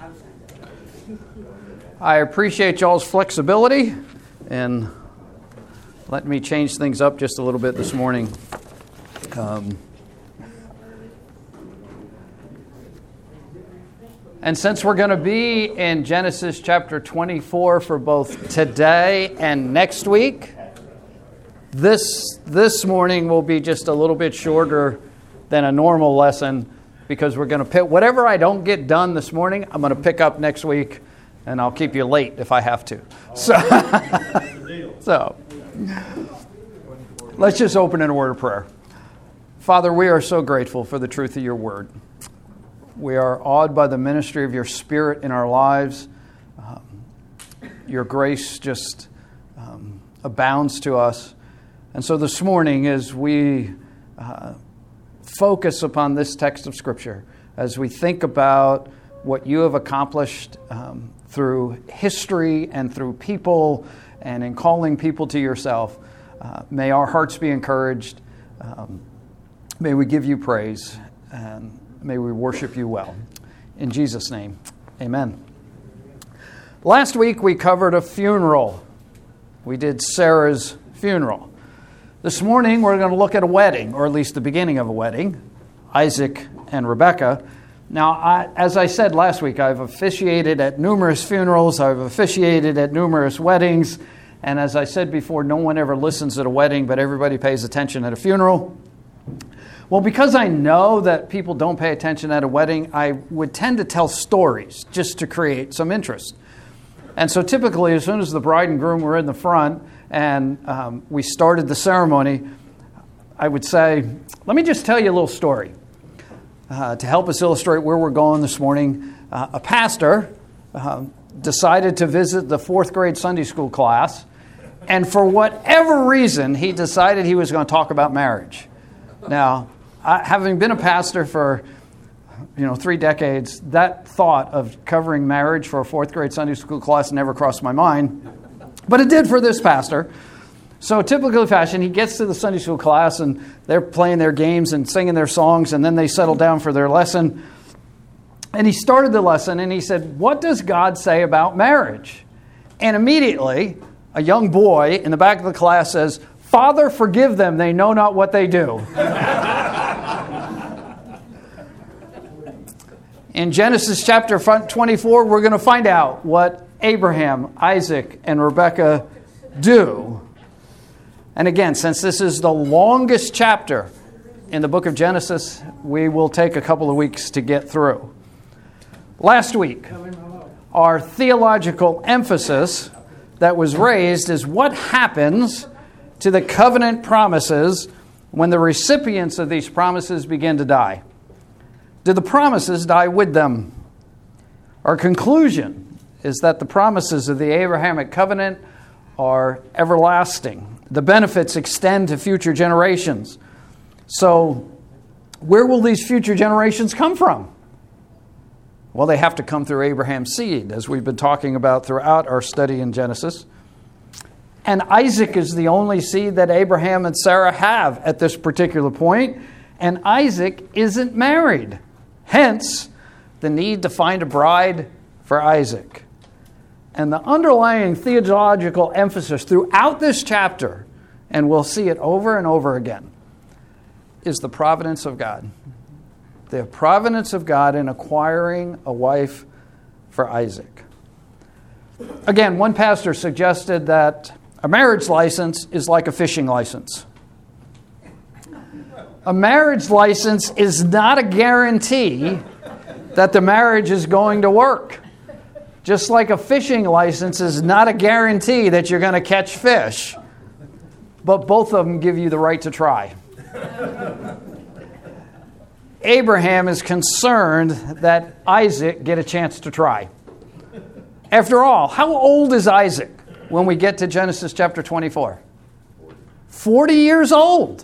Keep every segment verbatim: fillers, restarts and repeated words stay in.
I appreciate y'all's flexibility and let me change things up just a little bit this morning. Um, and since we're going to be in Genesis chapter twenty-four for both today and next week, this this morning will be just a little bit shorter than a normal lesson because we're going to pick whatever I don't get done this morning, I'm going to pick up next week, and I'll keep you late if I have to. So, so let's just open in a word of prayer. Father, we are so grateful for the truth of your word. We are awed by the ministry of your Spirit in our lives. Um, your grace just um, abounds to us. And so this morning, as we uh, focus upon this text of Scripture, as we think about what you have accomplished um, through history and through people and in calling people to yourself, uh, may our hearts be encouraged. Um, may we give you praise and may we worship you well. In Jesus' name, amen. Last week we covered a funeral. We did Sarah's funeral. This morning we're going to look at a wedding, or at least the beginning of a wedding, Isaac and Rebekah. Now, I, as I said last week, I've officiated at numerous funerals, I've officiated at numerous weddings, and as I said before, no one ever listens at a wedding, but everybody pays attention at a funeral. Well, because I know that people don't pay attention at a wedding, I would tend to tell stories just to create some interest. And so typically, as soon as the bride and groom were in the front and um, we started the ceremony, I would say, let me just tell you a little story. Uh, to help us illustrate where we're going this morning, uh, a pastor uh, decided to visit the fourth grade Sunday school class, and for whatever reason, he decided he was going to talk about marriage. Now, I, having been a pastor for you know three decades, that thought of covering marriage for a fourth grade Sunday school class never crossed my mind, but it did for this pastor. So typical fashion, he gets to the Sunday school class and they're playing their games and singing their songs, and then they settle down for their lesson. And he started the lesson and he said, "What does God say about marriage?" And immediately, a young boy in the back of the class says, "Father, forgive them, they know not what they do." In Genesis chapter twenty-four, we're going to find out what Abraham, Isaac, and Rebekah do. And again, since this is the longest chapter in the book of Genesis, we will take a couple of weeks to get through. Last week, our theological emphasis that was raised is what happens to the covenant promises when the recipients of these promises begin to die. Do the promises die with them? Our conclusion is that the promises of the Abrahamic covenant are everlasting. The benefits extend to future generations. So, where will these future generations come from? Well, they have to come through Abraham's seed, as we've been talking about throughout our study in Genesis. And Isaac is the only seed that Abraham and Sarah have at this particular point, and Isaac isn't married. Hence, the need to find a bride for Isaac. And the underlying theological emphasis throughout this chapter, and we'll see it over and over again, is the providence of God. The providence of God in acquiring a wife for Isaac. Again, one pastor suggested that a marriage license is like a fishing license. A marriage license is not a guarantee that the marriage is going to work. Just like a fishing license is not a guarantee that you're going to catch fish. But both of them give you the right to try. Abraham is concerned that Isaac get a chance to try. After all, how old is Isaac when we get to Genesis chapter twenty-four? forty years old.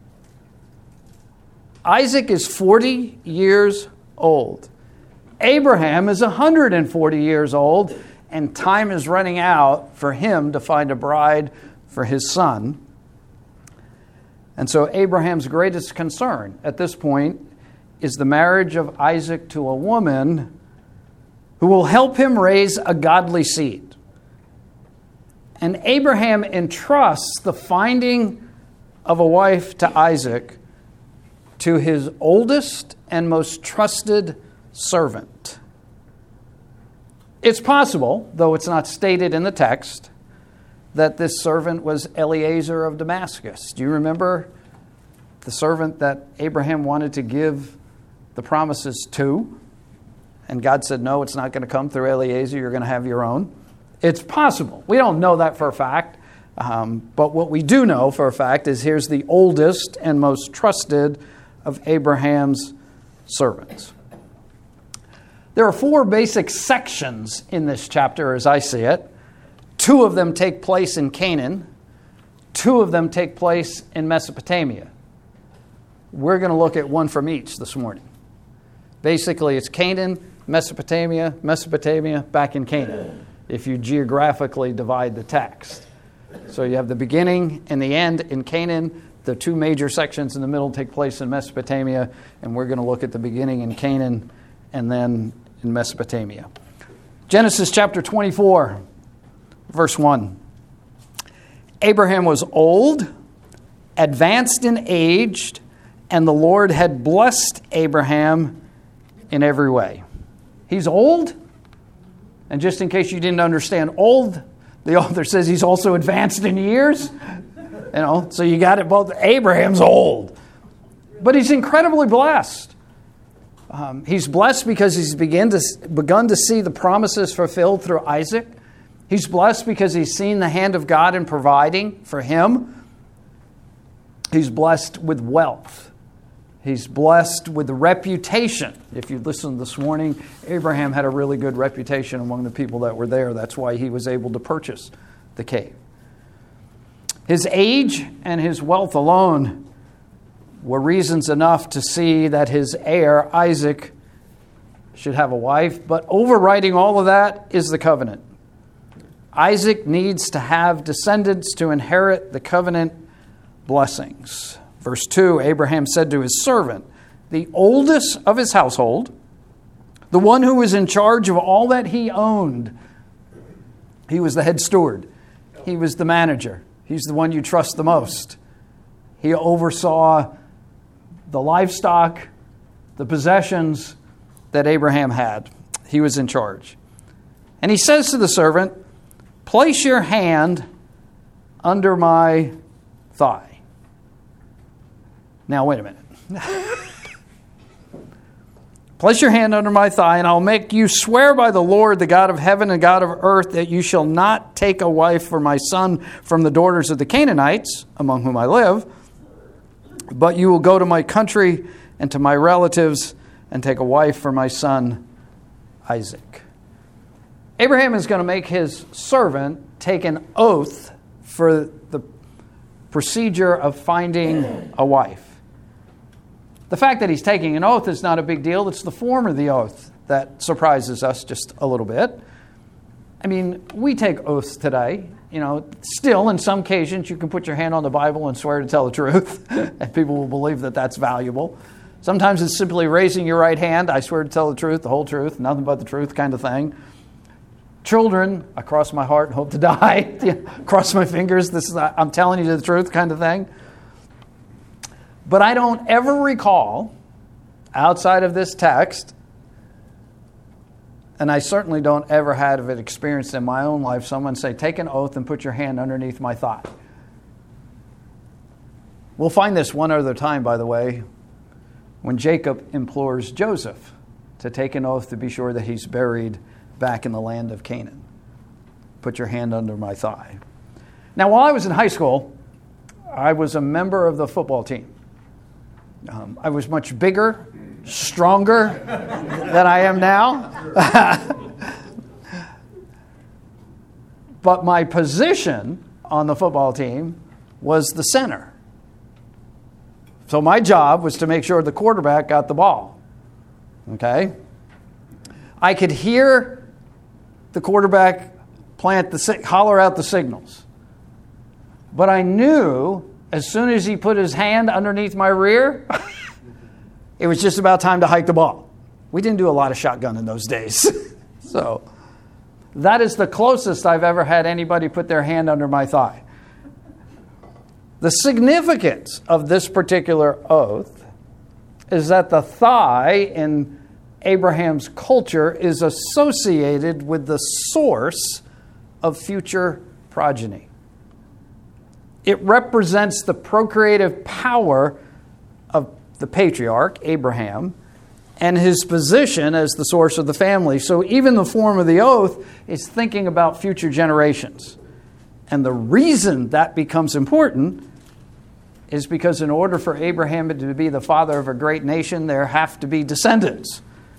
Isaac is forty years old. Abraham is one hundred forty years old, and time is running out for him to find a bride for his son. And so Abraham's greatest concern at this point is the marriage of Isaac to a woman who will help him raise a godly seed. And Abraham entrusts the finding of a wife to Isaac to his oldest and most trusted servant. It's possible, though it's not stated in the text, that this servant was Eliezer of Damascus. Do you remember the servant that Abraham wanted to give the promises to? And God said, no, it's not going to come through Eliezer. You're going to have your own. It's possible. We don't know that for a fact. Um, but what we do know for a fact is here's the oldest and most trusted of Abraham's servants. There are four basic sections in this chapter as I see it. Two of them take place in Canaan. Two of them take place in Mesopotamia. We're going to look at one from each this morning. Basically, it's Canaan, Mesopotamia, Mesopotamia, back in Canaan, if you geographically divide the text. So you have the beginning and the end in Canaan. The two major sections in the middle take place in Mesopotamia, and we're going to look at the beginning in Canaan and then in Mesopotamia. Genesis chapter twenty-four, verse one. Abraham was old, advanced in age, and the Lord had blessed Abraham in every way. He's old, and just in case you didn't understand old, the author says he's also advanced in years. You know, so you got it both. Abraham's old, but he's incredibly blessed. Um, he's blessed because he's begin to, begun to see the promises fulfilled through Isaac. He's blessed because he's seen the hand of God in providing for him. He's blessed with wealth. He's blessed with reputation. If you listened this morning, Abraham had a really good reputation among the people that were there. That's why he was able to purchase the cave. His age and his wealth alone were reasons enough to see that his heir, Isaac, should have a wife. But overriding all of that is the covenant. Isaac needs to have descendants to inherit the covenant blessings. Verse two, Abraham said to his servant, the oldest of his household, the one who was in charge of all that he owned. He was the head steward. He was the manager. He's the one you trust the most. He oversaw the livestock, the possessions that Abraham had. He was in charge. And he says to the servant, place your hand under my thigh. Now, wait a minute. Place your hand under my thigh, and I'll make you swear by the Lord, the God of heaven and God of earth, that you shall not take a wife for my son from the daughters of the Canaanites, among whom I live, but you will go to my country and to my relatives and take a wife for my son Isaac. Abraham is going to make his servant take an oath for the procedure of finding a wife. The fact that he's taking an oath is not a big deal. It's the form of the oath that surprises us just a little bit. I mean, we take oaths today. You know, still, in some occasions, you can put your hand on the Bible and swear to tell the truth, and people will believe that that's valuable. Sometimes it's simply raising your right hand. I swear to tell the truth, the whole truth, nothing but the truth kind of thing. Children, I cross my heart and hope to die. Cross my fingers, this is I'm telling you the truth kind of thing. But I don't ever recall, outside of this text, and I certainly don't ever have it experienced in my own life, someone say, take an oath and put your hand underneath my thigh. We'll find this one other time, by the way, when Jacob implores Joseph to take an oath to be sure that he's buried back in the land of Canaan. Put your hand under my thigh. Now, while I was in high school, I was a member of the football team. Um, I was much bigger, stronger than I am now. But my position on the football team was the center. So my job was to make sure the quarterback got the ball. Okay? I could hear the quarterback plant the holler out the signals. But I knew as soon as he put his hand underneath my rear, it was just about time to hike the ball. We didn't do a lot of shotgun in those days. So that is the closest I've ever had anybody put their hand under my thigh. The significance of this particular oath is that the thigh in Abraham's culture is associated with the source of future progeny. It represents the procreative power of the patriarch, Abraham, and his position as the source of the family. So even the form of the oath is thinking about future generations. And the reason that becomes important is because in order for Abraham to be the father of a great nation, there have to be descendants.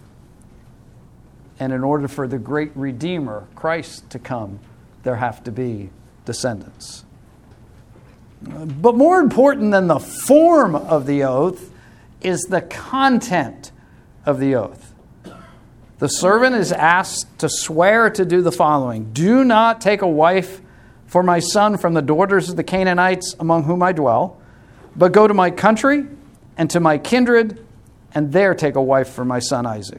And in order for the great Redeemer, Christ, to come, there have to be descendants. But more important than the form of the oath is the content of the oath. The servant is asked to swear to do the following: do not take a wife for my son from the daughters of the Canaanites among whom I dwell, but go to my country and to my kindred, and there take a wife for my son Isaac.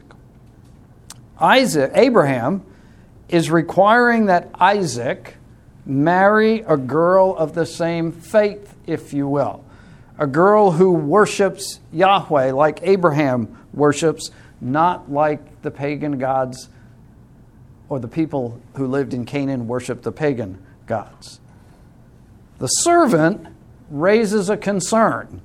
Isaac, Abraham, is requiring that Isaac marry a girl of the same faith, if you will. A girl who worships Yahweh like Abraham worships, not like the pagan gods or the people who lived in Canaan worshiped the pagan gods. The servant raises a concern.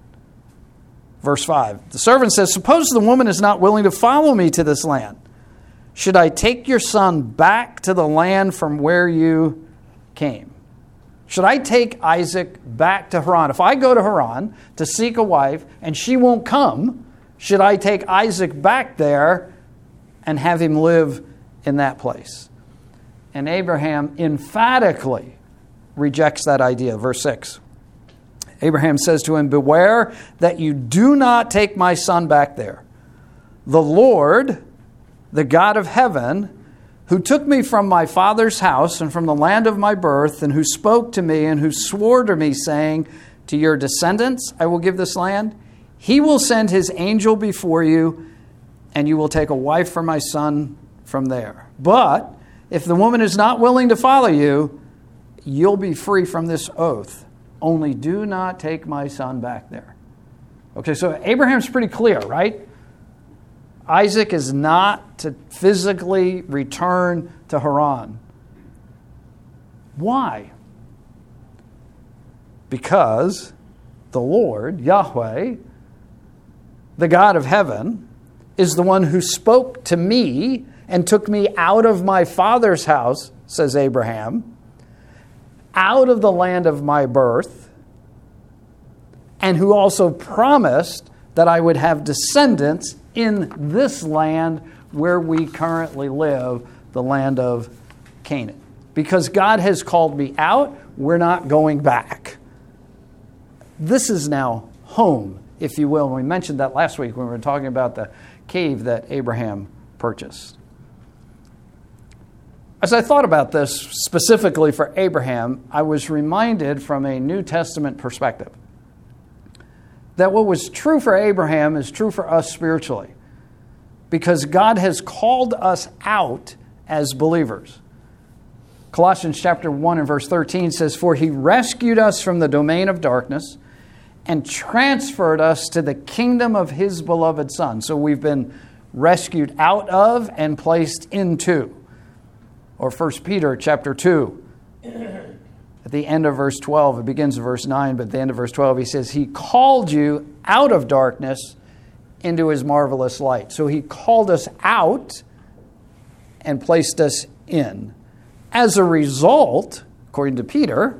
Verse five, the servant says, suppose the woman is not willing to follow me to this land. Should I take your son back to the land from where you came? Should I take Isaac back to Haran? If I go to Haran to seek a wife and she won't come, should I take Isaac back there and have him live in that place? And Abraham emphatically rejects that idea. Verse six. Abraham says to him, beware that you do not take my son back there. The Lord, the God of heaven, who took me from my father's house and from the land of my birth, and who spoke to me and who swore to me, saying, to your descendants I will give this land, he will send his angel before you, and you will take a wife for my son from there. But if the woman is not willing to follow you, you'll be free from this oath. Only do not take my son back there. Okay, so Abraham's pretty clear, right? Isaac is not to physically return to Haran. Why? Because the Lord, Yahweh, the God of heaven, is the one who spoke to me and took me out of my father's house, says Abraham, out of the land of my birth, and who also promised that I would have descendants in this land where we currently live, the land of Canaan. Because God has called me out, we're not going back. This is now home, if you will. And we mentioned that last week when we were talking about the cave that Abraham purchased. As I thought about this specifically for Abraham, I was reminded from a New Testament perspective that what was true for Abraham is true for us spiritually, because God has called us out as believers. Colossians chapter one and verse thirteen says, for he rescued us from the domain of darkness and transferred us to the kingdom of his beloved Son. So we've been rescued out of and placed into. Or First Peter chapter two. At the end of verse twelve, it begins in verse nine, but at the end of verse twelve, he says, he called you out of darkness into his marvelous light. So he called us out and placed us in. As a result, according to Peter,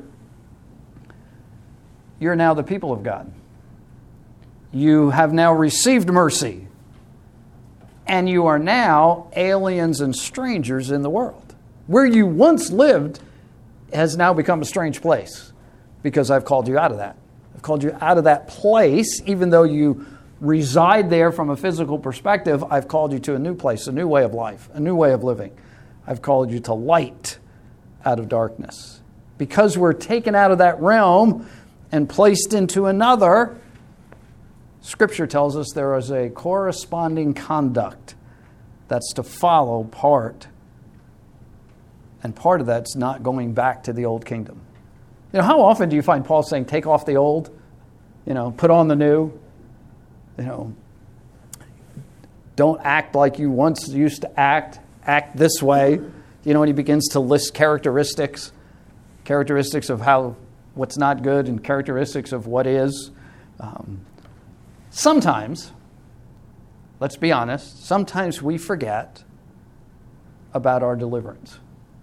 you're now the people of God. You have now received mercy. And you are now aliens and strangers in the world. Where you once lived has now become a strange place because I've called you out of that. I've called you out of that place, even though you reside there from a physical perspective. I've called you to a new place, a new way of life, a new way of living. I've called you to light out of darkness. Because we're taken out of that realm and placed into another, Scripture tells us there is a corresponding conduct that's to follow part. And part of that's not going back to the old kingdom. You know, how often do you find Paul saying, take off the old, you know, put on the new, you know, don't act like you once used to act, act this way. You know, when he begins to list characteristics, characteristics of how, what's not good and characteristics of what is. Um, sometimes, let's be honest, sometimes we forget about our deliverance.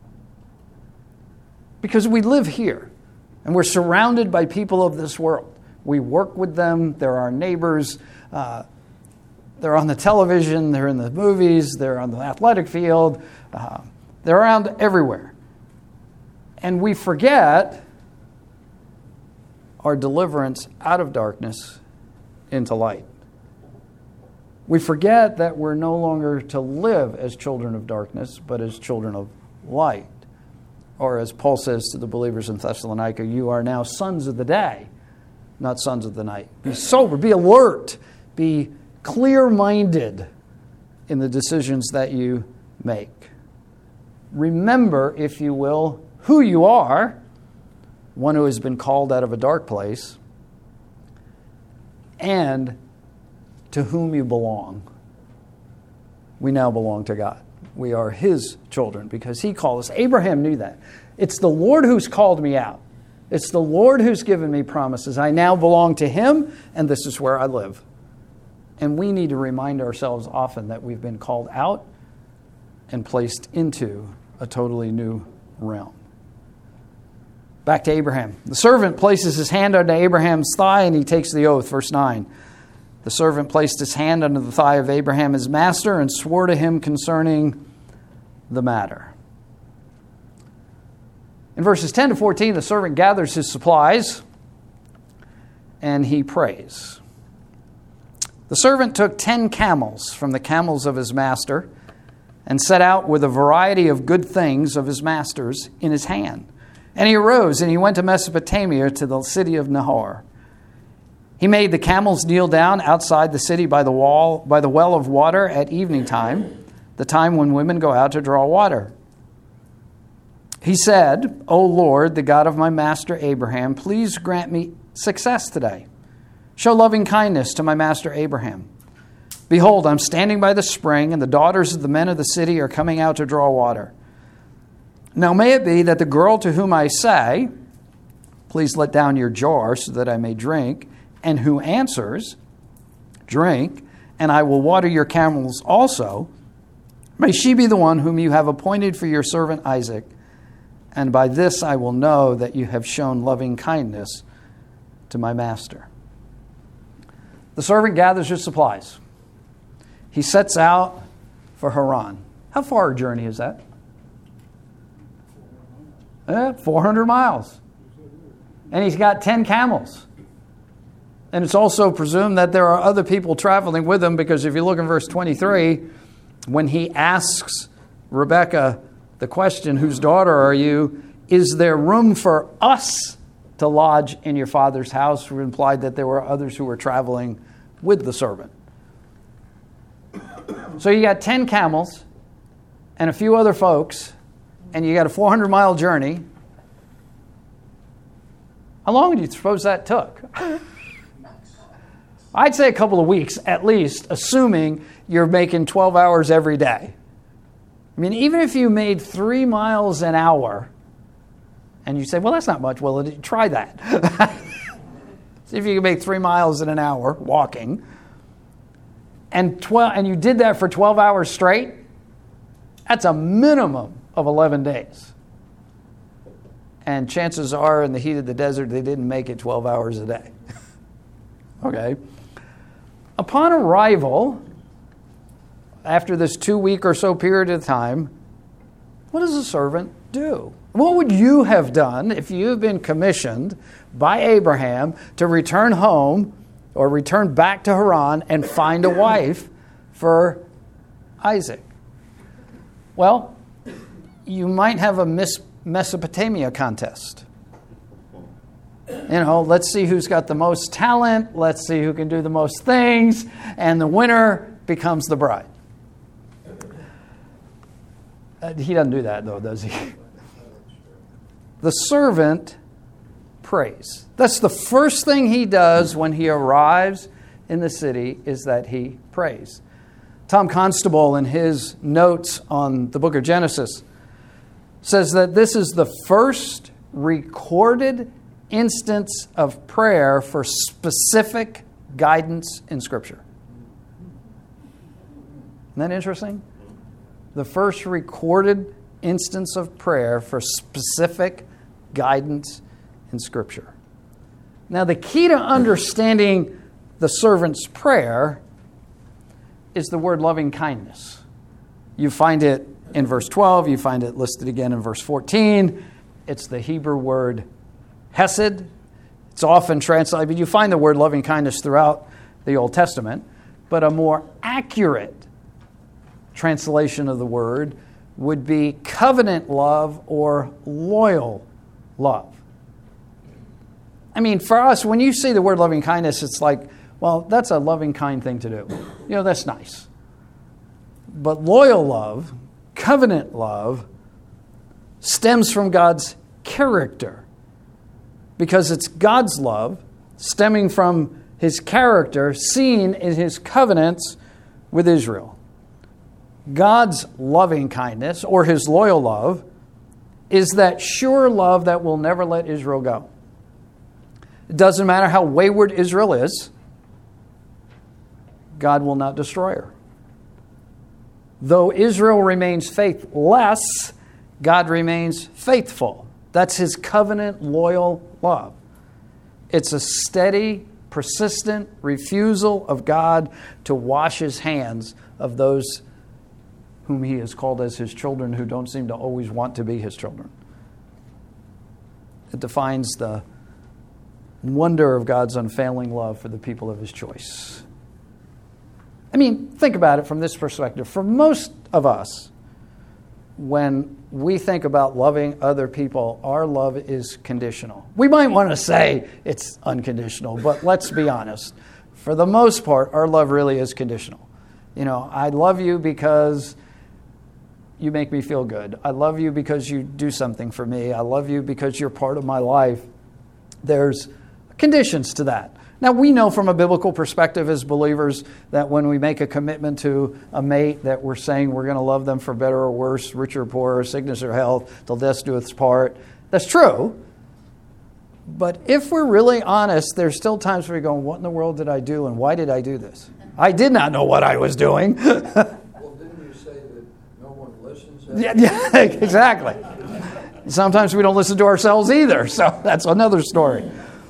Because we live here, and we're surrounded by people of this world. We work with them, they're our neighbors, uh, they're on the television, they're in the movies, they're on the athletic field, uh, they're around everywhere. And we forget our deliverance out of darkness into light. We forget that we're no longer to live as children of darkness, but as children of light. Or as Paul says to the believers in Thessalonica, you are now sons of the day, not sons of the night. Be sober, be alert, be clear-minded in the decisions that you make. Remember, if you will, who you are, one who has been called out of a dark place, and to whom you belong. We now belong to God. We are His children because He called us. Abraham knew that. It's the Lord who's called me out. It's the Lord who's given me promises. I now belong to Him, and this is where I live. And we need to remind ourselves often that we've been called out and placed into a totally new realm. Back to Abraham. The servant places his hand under Abraham's thigh and he takes the oath. Verse nine. The servant placed his hand under the thigh of Abraham, his master, and swore to him concerning the matter. In verses ten to fourteen, the servant gathers his supplies and he prays. The servant took ten camels from the camels of his master and set out with a variety of good things of his master's in his hand. And he arose and he went to Mesopotamia to the city of Nahor. He made the camels kneel down outside the city by the wall, by the well of water at evening time, the time when women go out to draw water. He said, O Lord, the God of my master Abraham, please grant me success today. Show loving kindness to my master Abraham. Behold, I'm standing by the spring, and the daughters of the men of the city are coming out to draw water. Now may it be that the girl to whom I say, please let down your jar so that I may drink, and who answers, drink, and I will water your camels also, may she be the one whom you have appointed for your servant Isaac, and by this I will know that you have shown loving kindness to my master. The servant gathers his supplies. He sets out for Haran. How far a journey is that? Eh, four hundred miles. And he's got ten camels. And it's also presumed that there are other people traveling with him, because if you look in verse twenty-three, when he asks Rebekah the question, whose daughter are you? Is there room for us to lodge in your father's house? We implied that there were others who were traveling with the servant. So you got ten camels and a few other folks, and you got a four hundred mile journey. How long do you suppose that took? I'd say a couple of weeks at least, assuming you're making twelve hours every day. I mean, even if you made three miles an hour, and you say, well, that's not much. Well, try that. See if you can make three miles in an hour walking. And twelve, and you did that for twelve hours straight, that's a minimum of eleven days. And chances are, in the heat of the desert, they didn't make it twelve hours a day. Okay. Upon arrival, after this two-week or so period of time, what does a servant do? What would you have done if you had been commissioned by Abraham to return home or return back to Haran and find a wife for Isaac? Well, you might have a Miss Mesopotamia contest. You know, let's see who's got the most talent. Let's see who can do the most things. And the winner becomes the bride. Uh, he doesn't do that, though, does he? The servant prays. That's the first thing he does when he arrives in the city, is that he prays. Tom Constable, in his notes on the book of Genesis, says that this is the first recorded instance of prayer for specific guidance in Scripture. Isn't that interesting? The first recorded instance of prayer for specific guidance in Scripture. Now, the key to understanding the servant's prayer is the word loving kindness. You find it in verse twelve. You find it listed again in verse fourteen. It's the Hebrew word hesed. It's often translated. You find the word loving kindness throughout the Old Testament, but a more accurate translation of the word would be covenant love or loyal love. I mean, for us, when you see the word loving kindness, it's like, well, that's a loving, kind thing to do. You know, that's nice. But loyal love, covenant love, stems from God's character. Because it's God's love stemming from His character seen in His covenants with Israel. God's loving kindness, or His loyal love, is that sure love that will never let Israel go. It doesn't matter how wayward Israel is, God will not destroy her. Though Israel remains faithless, God remains faithful. That's His covenant, loyal love. It's a steady, persistent refusal of God to wash His hands of those whom He has called as His children, who don't seem to always want to be His children. It defines the wonder of God's unfailing love for the people of His choice. I mean, think about it from this perspective. For most of us, when we think about loving other people, our love is conditional. We might want to say it's unconditional, but let's be honest. For the most part, our love really is conditional. You know, I love you because you make me feel good. I love you because you do something for me. I love you because you're part of my life. There's conditions to that. Now, we know from a biblical perspective as believers that when we make a commitment to a mate that we're saying we're going to love them for better or worse, rich or poor, sickness or health, till death do us part. That's true. But if we're really honest, there's still times where you're going, what in the world did I do and why did I do this? I did not know what I was doing. Well, didn't you say that no one listens? yeah, yeah, exactly. Sometimes we don't listen to ourselves either, so that's another story.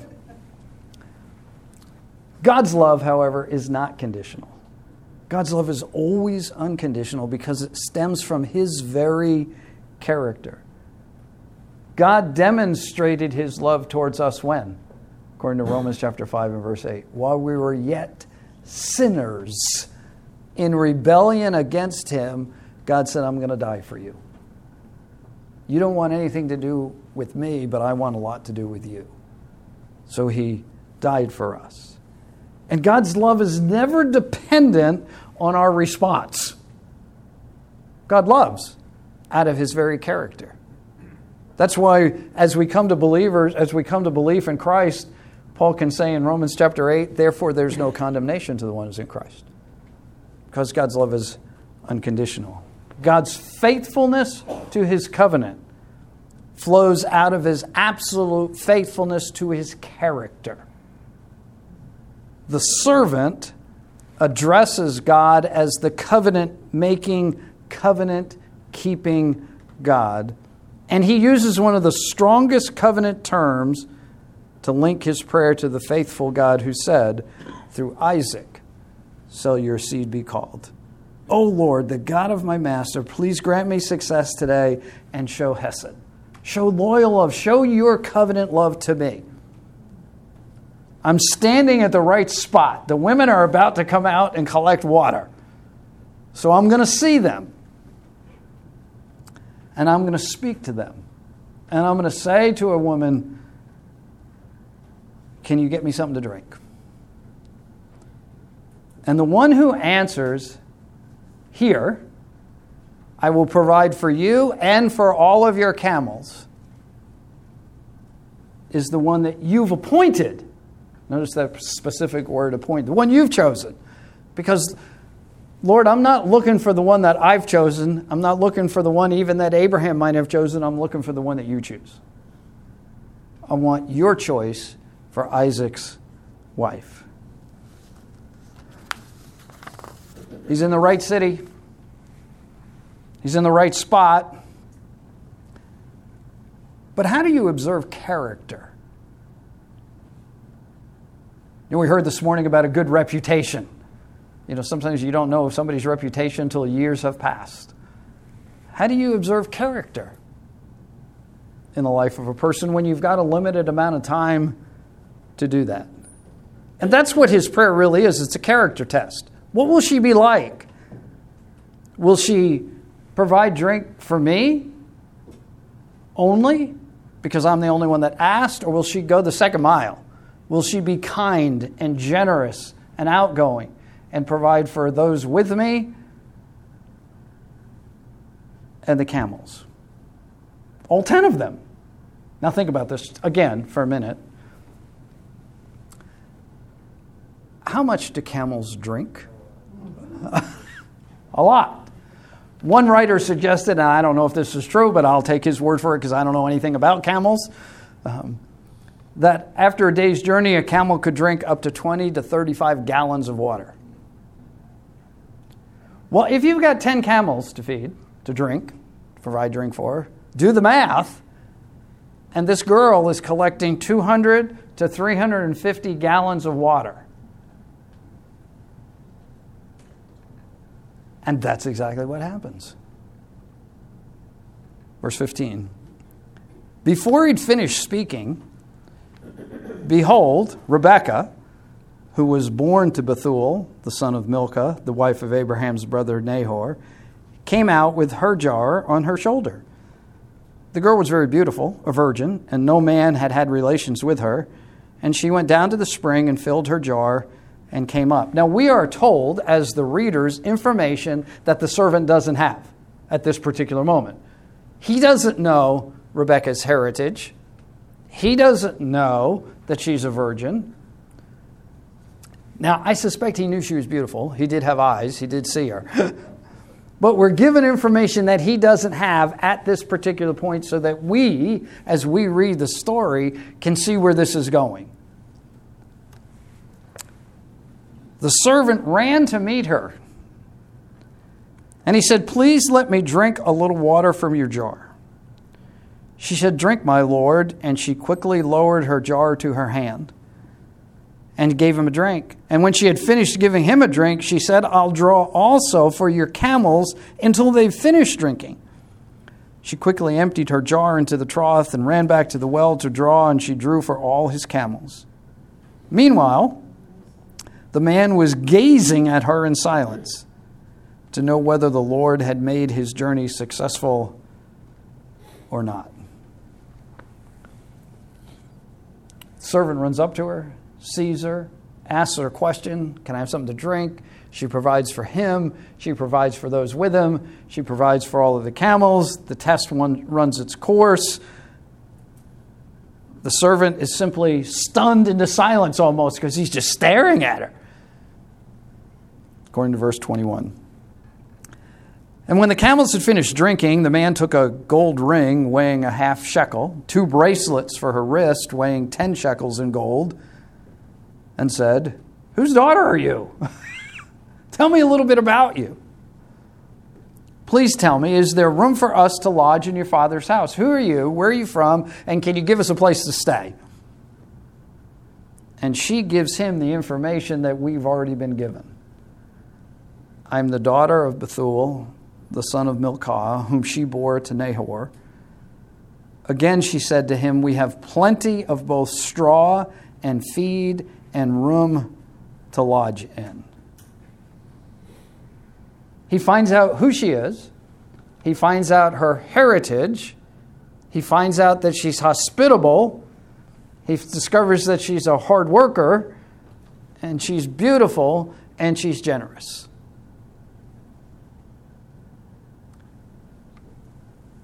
God's love, however, is not conditional. God's love is always unconditional because it stems from His very character. God demonstrated His love towards us when? According to Romans chapter five and verse eight. While we were yet sinners, in rebellion against Him, God said, I'm going to die for you. You don't want anything to do with me, but I want a lot to do with you. So He died for us. And God's love is never dependent on our response. God loves out of His very character. That's why as we come to believers, as we come to belief in Christ, Paul can say in Romans chapter eight, therefore there's no condemnation to the one who's in Christ. Because God's love is unconditional. God's faithfulness to His covenant flows out of His absolute faithfulness to His character. The servant addresses God as the covenant-making, covenant-keeping God. And he uses one of the strongest covenant terms to link his prayer to the faithful God who said, through Isaac, shall your seed be called. O Lord, the God of my master, please grant me success today and show hesed. Show loyal love. Show your covenant love to me. I'm standing at the right spot. The women are about to come out and collect water. So I'm going to see them. And I'm going to speak to them. And I'm going to say to a woman, can you get me something to drink? And the one who answers, here, I will provide for you and for all of your camels, is the one that you've appointed. Notice that specific word, appointed. The one you've chosen. Because, Lord, I'm not looking for the one that I've chosen. I'm not looking for the one even that Abraham might have chosen. I'm looking for the one that you choose. I want your choice for Isaac's wife. He's in the right city. He's in the right spot. But how do you observe character? You know, we heard this morning about a good reputation. You know, sometimes you don't know somebody's reputation until years have passed. How do you observe character in the life of a person when you've got a limited amount of time to do that? And that's what his prayer really is. It's a character test. What will she be like? Will she provide drink for me only because I'm the only one that asked? Or will she go the second mile? Will she be kind and generous and outgoing and provide for those with me and the camels? All ten of them. Now think about this again for a minute. How much do camels drink? A lot. One writer suggested, and I don't know if this is true, but I'll take his word for it because I don't know anything about camels, um, that after a day's journey, a camel could drink up to twenty to thirty-five gallons of water. Well, if you've got ten camels to feed, to drink, to provide drink for, do the math, and this girl is collecting two hundred to three hundred fifty gallons of water. And that's exactly what happens. Verse fifteen. Before he'd finished speaking, behold, Rebekah, who was born to Bethuel, the son of Milcah, the wife of Abraham's brother Nahor, came out with her jar on her shoulder. The girl was very beautiful, a virgin, and no man had had relations with her. And she went down to the spring and filled her jar and came up. Now, we are told, as the readers, information that the servant doesn't have at this particular moment. He doesn't know Rebekah's heritage. He doesn't know that she's a virgin. Now, I suspect he knew she was beautiful. He did have eyes. He did see her. But we're given information that he doesn't have at this particular point so that we, as we read the story, can see where this is going. The servant ran to meet her. And he said, "Please let me drink a little water from your jar." She said, "Drink, my lord." And she quickly lowered her jar to her hand and gave him a drink. And when she had finished giving him a drink, she said, "I'll draw also for your camels until they've finished drinking." She quickly emptied her jar into the trough and ran back to the well to draw, and she drew for all his camels. Meanwhile, the man was gazing at her in silence to know whether the Lord had made his journey successful or not. The servant runs up to her, sees her, asks her a question, "Can I have something to drink?" She provides for him. She provides for those with him. She provides for all of the camels. The test one runs its course. The servant is simply stunned into silence almost because he's just staring at her. According to verse twenty-one. And when the camels had finished drinking, the man took a gold ring weighing a half shekel, two bracelets for her wrist weighing ten shekels in gold, and said, "Whose daughter are you? Tell me a little bit about you. Please tell me, is there room for us to lodge in your father's house? Who are you? Where are you from? And can you give us a place to stay?" And she gives him the information that we've already been given. "I'm the daughter of Bethuel, the son of Milcah, whom she bore to Nahor." Again she said to him, "We have plenty of both straw and feed and room to lodge in." He finds out who she is. He finds out her heritage. He finds out that she's hospitable. He discovers that she's a hard worker, and she's beautiful, and she's generous.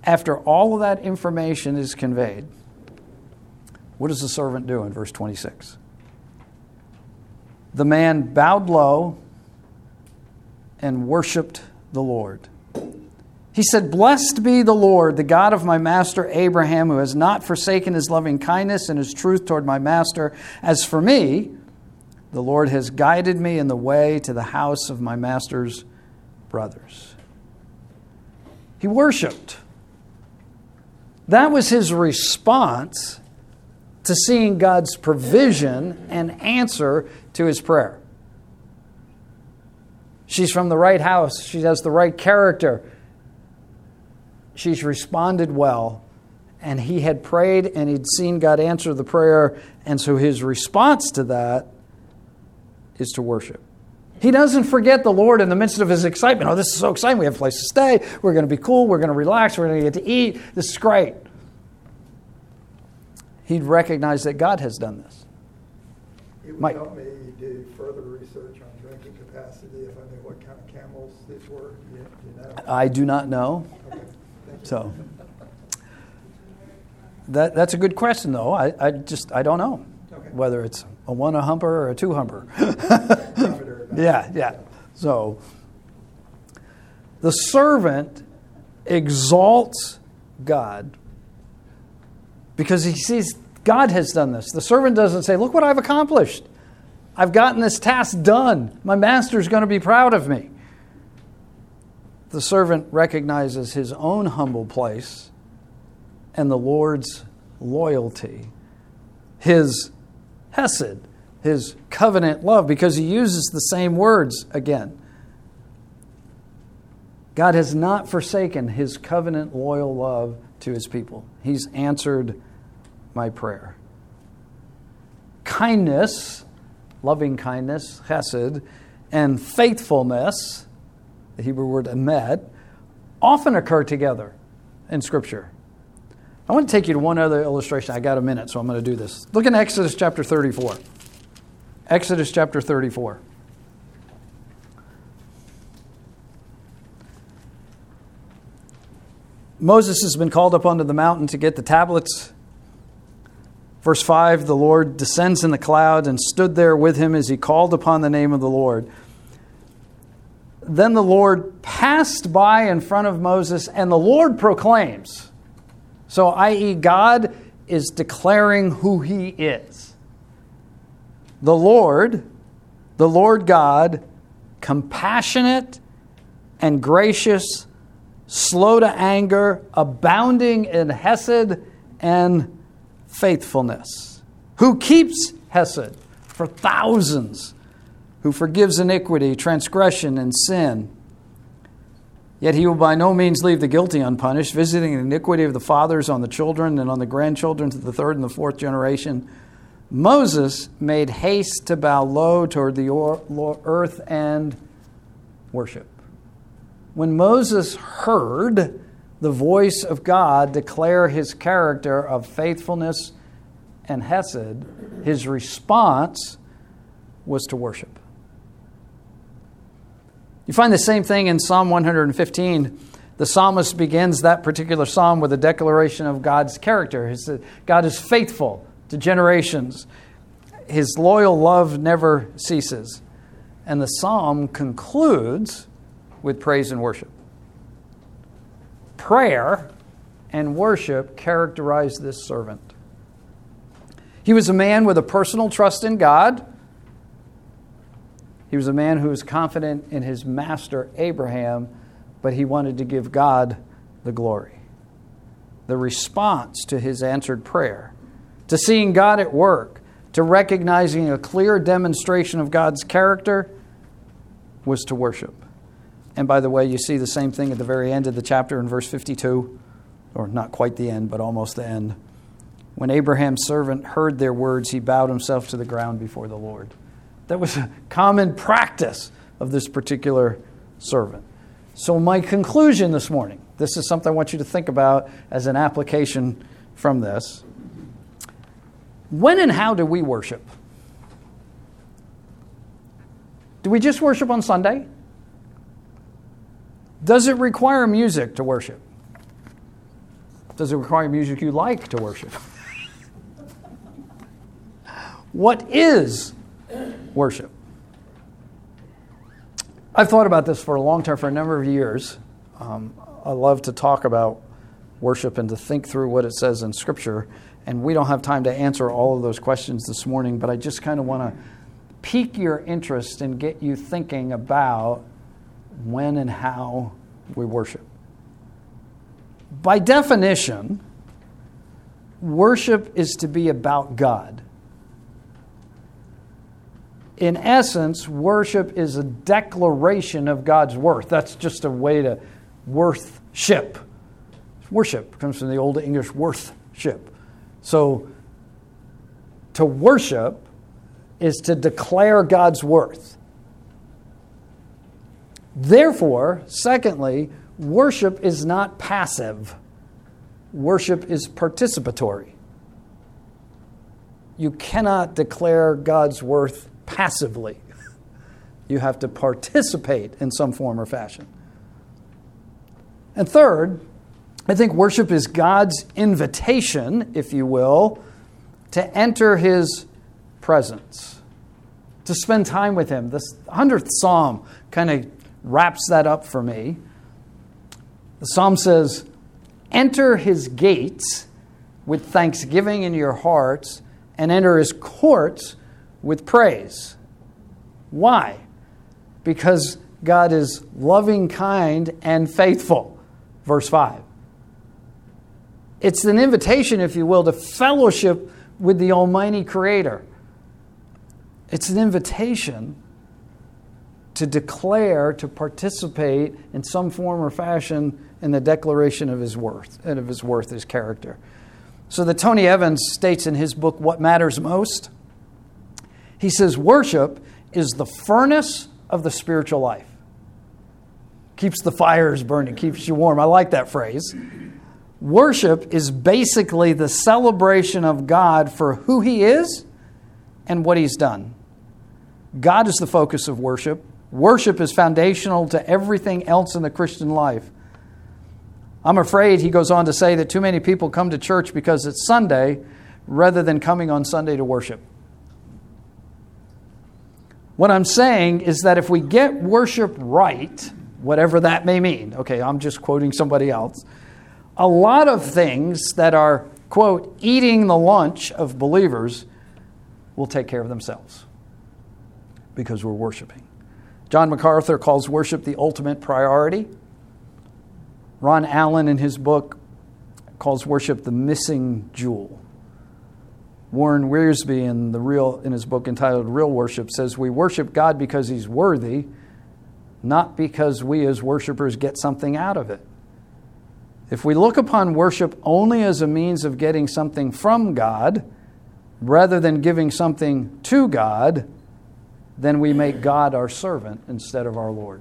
after all of that information is conveyed, what does the servant do in verse twenty-six? The man bowed low and worshiped the Lord. He said, "Blessed be the Lord, the God of my master Abraham, who has not forsaken his loving kindness and his truth toward my master. As for me, the Lord has guided me in the way to the house of my master's brothers." He worshiped. That was his response to seeing God's provision and answer to his prayer. She's from the right house. She has the right character. She's responded well. And he had prayed and he'd seen God answer the prayer. And so his response to that is to worship. He doesn't forget the Lord in the midst of his excitement. Oh, this is so exciting. We have a place to stay. We're going to be cool. We're going to relax. We're going to get to eat. This is great. He'd recognize that God has done this. It would Mike. help me do further research on drinking capacity if I knew what kind of camels these were. Do you, do you know? I do not know. Okay. Thank you. So that that's a good question, though. I, I just I don't know Okay. whether it's a one a humper or a two humper. Confident about yeah, it. yeah. So the servant exalts God because he sees God has done this. The servant doesn't say, "Look what I've accomplished. I've gotten this task done. My master's going to be proud of me." The servant recognizes his own humble place and the Lord's loyalty, his hesed, his covenant love, because he uses the same words again. God has not forsaken his covenant loyal love to his people. He's answered my prayer. Kindness, loving kindness, chesed, and faithfulness, the Hebrew word emet, often occur together in Scripture. I want to take you to one other illustration. I got a minute, so I'm going to do this. Look in Exodus chapter thirty-four. Exodus chapter thirty-four. Moses has been called up onto the mountain to get the tablets. Verse five, the Lord descends in the cloud and stood there with him as he called upon the name of the Lord. Then the Lord passed by in front of Moses, and the Lord proclaims. So, that is, God is declaring who he is. The Lord, the Lord God, compassionate and gracious, slow to anger, abounding in hesed and faithfulness, who keeps hesed for thousands, who forgives iniquity, transgression, and sin. Yet he will by no means leave the guilty unpunished, visiting the iniquity of the fathers on the children and on the grandchildren to the third and the fourth generation. Moses made haste to bow low toward the earth and worship. When Moses heard the voice of God declare his character of faithfulness and hesed, his response was to worship. You find the same thing in Psalm one fifteen. The psalmist begins that particular psalm with a declaration of God's character. He said, God is faithful to generations. His loyal love never ceases. And the psalm concludes with praise and worship. Prayer and worship characterized this servant. He was a man with a personal trust in God. He was a man who was confident in his master Abraham, but he wanted to give God the glory. The response to his answered prayer, to seeing God at work, to recognizing a clear demonstration of God's character, was to worship. And by the way, you see the same thing at the very end of the chapter in verse fifty-two, or not quite the end, but almost the end. When Abraham's servant heard their words, he bowed himself to the ground before the Lord. That was a common practice of this particular servant. So my conclusion this morning, this is something I want you to think about as an application from this. When and how do we worship? Do we just worship on Sunday? Does it require music to worship? Does it require music you like to worship? What is worship? I've thought about this for a long time, for a number of years. Um, I love to talk about worship and to think through what it says in Scripture. And we don't have time to answer all of those questions this morning, but I just kind of want to pique your interest and get you thinking about when and how we worship. By definition, worship is to be about God. In essence, worship is a declaration of God's worth. That's just a way to worthship. Worship comes from the Old English worthship. So, to worship is to declare God's worth. Therefore, secondly, worship is not passive. Worship is participatory. You cannot declare God's worth passively. You have to participate in some form or fashion. And third, I think worship is God's invitation, if you will, to enter His presence, to spend time with Him. The hundredth Psalm kind of wraps that up for me. The Psalm says, "Enter His gates with thanksgiving in your hearts, and enter His courts with praise." Why? Because God is loving, kind, and faithful. Verse five. It's an invitation, if you will, to fellowship with the Almighty Creator. It's an invitation to declare, to participate in some form or fashion in the declaration of His worth, and of His worth, His character. So that Tony Evans states in his book, What Matters Most? He says, worship is the furnace of the spiritual life. Keeps the fires burning, keeps you warm. I like that phrase. Worship is basically the celebration of God for who He is and what He's done. God is the focus of worship. Worship is foundational to everything else in the Christian life. I'm afraid, he goes on to say, that too many people come to church because it's Sunday rather than coming on Sunday to worship. What I'm saying is that if we get worship right, whatever that may mean, okay, I'm just quoting somebody else, a lot of things that are, quote, eating the lunch of believers will take care of themselves because we're worshiping. John MacArthur calls worship the ultimate priority. Ron Allen, in his book, calls worship the missing jewel. Warren Wiersbe, in the real in his book entitled Real Worship, says we worship God because He's worthy, not because we as worshipers get something out of it. If we look upon worship only as a means of getting something from God, rather than giving something to God, then we make God our servant instead of our Lord.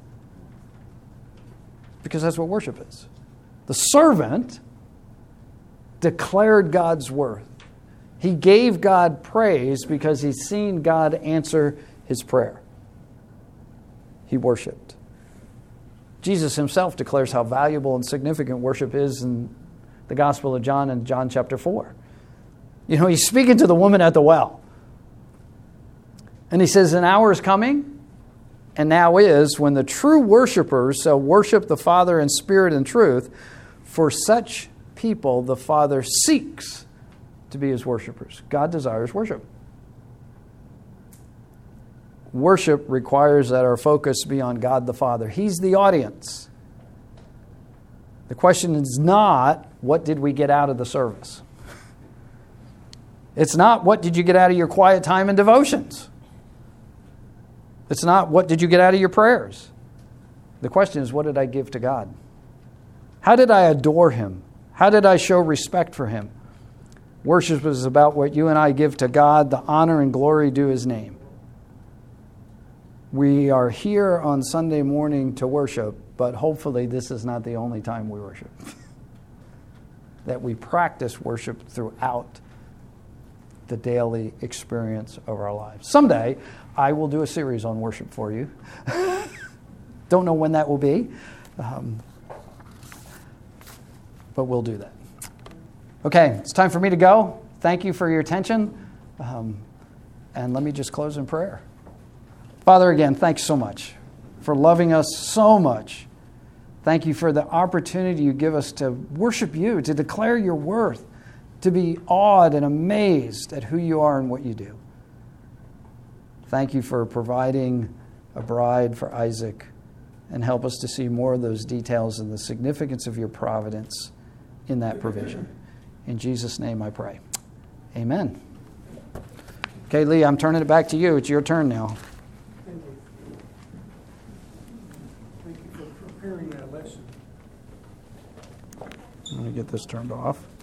Because that's what worship is. The servant declared God's worth. He gave God praise because he's seen God answer his prayer. He worshiped. Jesus Himself declares how valuable and significant worship is in the Gospel of John in John chapter four. You know, He's speaking to the woman at the well. And He says, an hour is coming, and now is, when the true worshipers shall worship the Father in spirit and truth. For such people the Father seeks to be His worshipers. God desires worship. Worship requires that our focus be on God the Father. He's the audience. The question is not, what did we get out of the service? It's not, what did you get out of your quiet time and devotions? It's not, what did you get out of your prayers? The question is, what did I give to God? How did I adore Him? How did I show respect for Him? Worship is about what you and I give to God, the honor and glory due His name. We are here on Sunday morning to worship, but hopefully this is not the only time we worship. That we practice worship throughout the daily experience of our lives. Someday, I will do a series on worship for you. Don't know when that will be, um, but we'll do that. Okay, it's time for me to go. Thank you for your attention. Um, and let me just close in prayer. Father, again, thanks so much for loving us so much. Thank you for the opportunity you give us to worship you, to declare your worth, to be awed and amazed at who you are and what you do. Thank you for providing a bride for Isaac, and help us to see more of those details and the significance of your providence in that provision. In Jesus' name I pray. Amen. Okay, Lee, I'm turning it back to you. It's your turn now. Thank you. Thank you for preparing that lesson. I'm going to get this turned off.